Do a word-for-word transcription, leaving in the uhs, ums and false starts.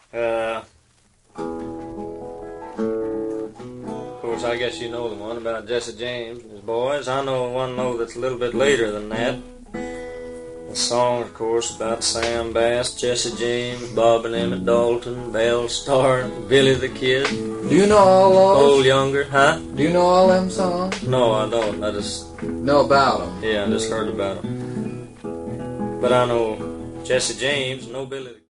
Uh, of course, I guess you know the one about Jesse James and his boys. I know one though that's a little bit later than that. The song, of course, about Sam Bass, Jesse James, Bob and Emmett Dalton, Belle Starr, Billy the Kid. Do you know all those? Old Younger, huh? Do you know all them songs? No, I don't. I just know about them. Yeah, I just heard about them. But I know Jesse James, no Billy the Kid.